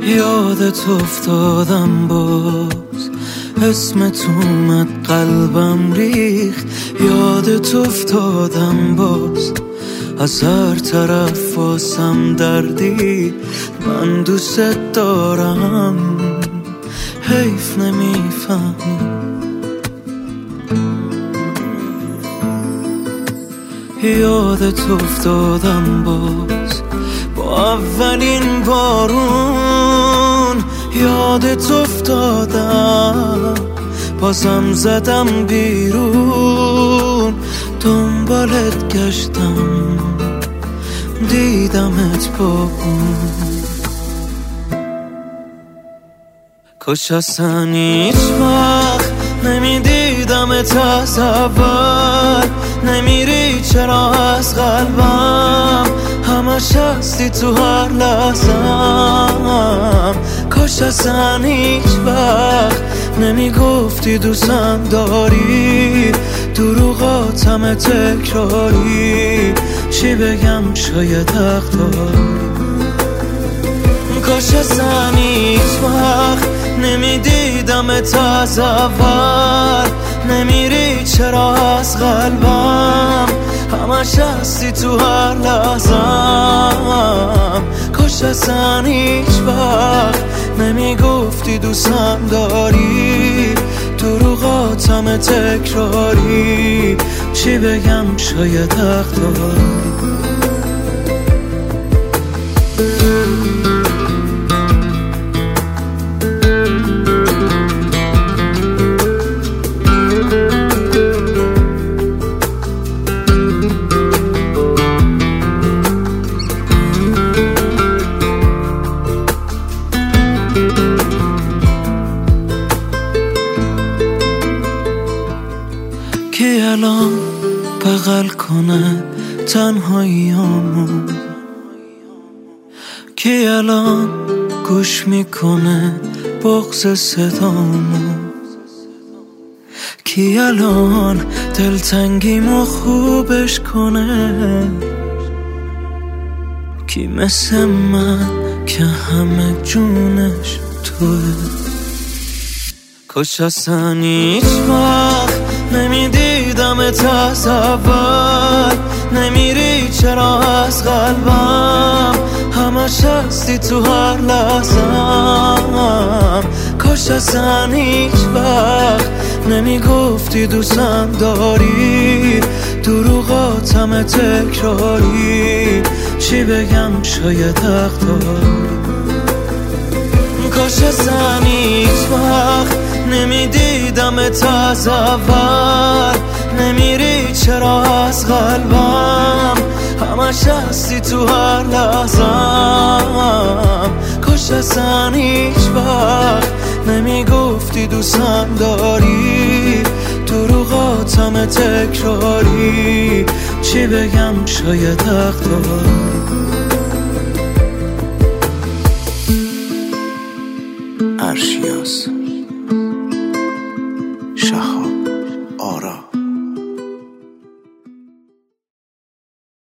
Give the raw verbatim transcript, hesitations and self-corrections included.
یادت افتادم باز، اسمت اومد قلبم ریخت. یادت افتادم باز، از هر طرف واسم دردی. من دوست دارم، حیف نمیفهمی. یادت افتادم باز با اولین بارون. یادت افتادم بازم زدم بیرون. دنبالت گشتم دیدمت با اون. کاش اصلا هیچ وقت نمیدیدمت از اول. نمیری چرا از قلبم، همش هستی تو هر لحظم. کاش اصلا هیچ وقت نمیگفتی دوستم داری. دروغاتم تکراری، چی بگم شاید حق داری. کاش اصلا هیچ وقت نمیدیدمت از اول. نمیری چرا از قلبم، همش هستی تو هر لحظم. کاش اصلا هیچ وقت نمیگفتی دوستم داری. دروغاتم تکراری، چی بگم شاید حق داری. کی الان بغل کنه تنهاییامو؟ کی الان گوش میکنه بغض صدامو؟ کی الان دلتنگیمو خوبش کنه؟ کی مثل من که همه جونش توه؟ کاش اصلا هیچ وقت نمیدیدمت از اول. نمیری چرا از قلبم، همش هستی تو هر لحظم. کاش اصلا هیچ وقت نمیگفتی دوستم داری. دروغاتم تکراری، چی بگم شاید حق داری. کاش اصلا هیچ وقت نمیدیدمت از اول. نمیری چرا از قلبم، همش هستی تو هر لحظم. کاش اصلا هیچ وقت نمیگفتی دوستم داری. دروغاتم تکراری، چی بگم شاید حق داری. ارشیاس شاه